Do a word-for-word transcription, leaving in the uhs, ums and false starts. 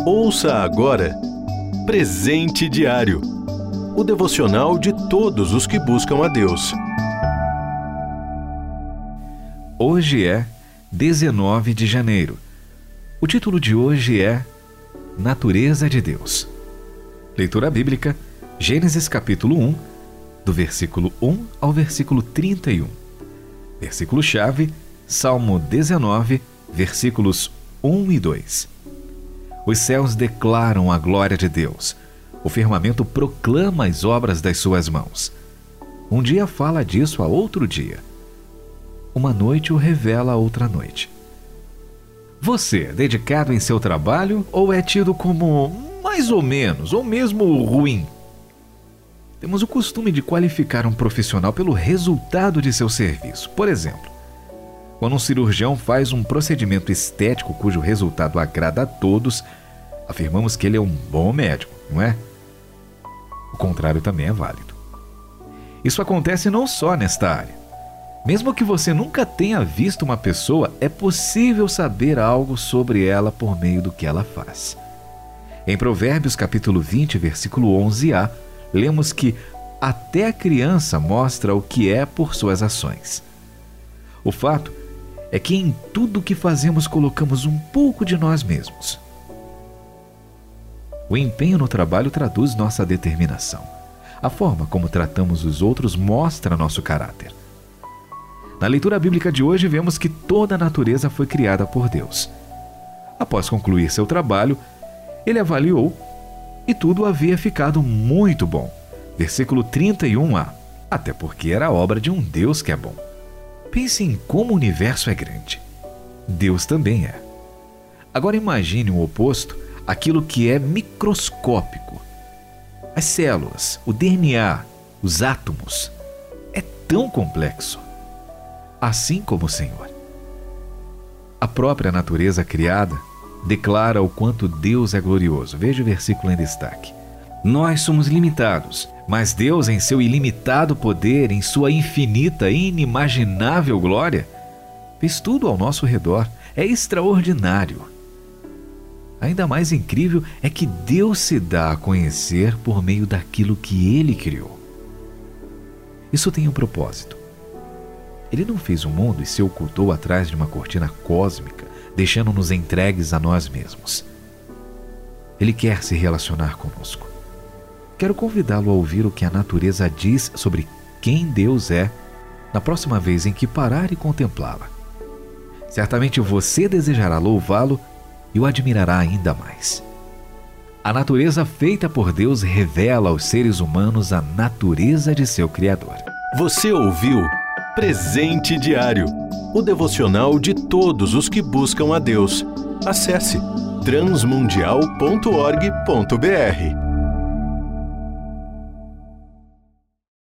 Ouça agora Presente Diário, o devocional de todos os que buscam a Deus. Hoje é dezenove de janeiro. O título de hoje é Natureza de Deus. Leitura bíblica, Gênesis capítulo um, do versículo um ao versículo trinta e um. Versículo-chave, Salmo dezenove, versículos um e dois. Os céus declaram a glória de Deus. O firmamento proclama as obras das suas mãos. Um dia fala disso a outro dia. Uma noite o revela a outra noite. Você é dedicado em seu trabalho ou é tido como mais ou menos, ou mesmo ruim? Temos o costume de qualificar um profissional pelo resultado de seu serviço. Por exemplo, quando um cirurgião faz um procedimento estético cujo resultado agrada a todos, afirmamos que ele é um bom médico, não é? O contrário também é válido. Isso acontece não só nesta área. Mesmo que você nunca tenha visto uma pessoa, é possível saber algo sobre ela por meio do que ela faz. Em Provérbios capítulo vinte, versículo onze a, lemos que até a criança mostra o que é por suas ações. O fato é que em tudo que fazemos colocamos um pouco de nós mesmos. O empenho no trabalho traduz nossa determinação. A forma como tratamos os outros mostra nosso caráter. Na leitura bíblica de hoje, vemos que toda a natureza foi criada por Deus. Após concluir seu trabalho, ele avaliou e tudo havia ficado muito bom. Versículo trinta e um a, até porque era obra de um Deus que é bom. Pense em como o universo é grande. Deus também é. Agora imagine o oposto, aquilo que é microscópico. As células, o D N A, os átomos. É tão complexo. Assim como o Senhor. A própria natureza criada declara o quanto Deus é glorioso. Veja o versículo em destaque. Nós somos limitados, mas Deus, em seu ilimitado poder, em sua infinita e inimaginável glória, fez tudo ao nosso redor. É extraordinário. Ainda mais incrível é que Deus se dá a conhecer por meio daquilo que Ele criou. Isso tem um propósito. Ele não fez o mundo e se ocultou atrás de uma cortina cósmica, deixando-nos entregues a nós mesmos. Ele quer se relacionar conosco. Quero convidá-lo a ouvir o que a natureza diz sobre quem Deus é na próxima vez em que parar e contemplá-la. Certamente você desejará louvá-lo e o admirará ainda mais. A natureza feita por Deus revela aos seres humanos a natureza de seu Criador. Você ouviu Presente Diário, o devocional de todos os que buscam a Deus. Acesse transmundial ponto org ponto br.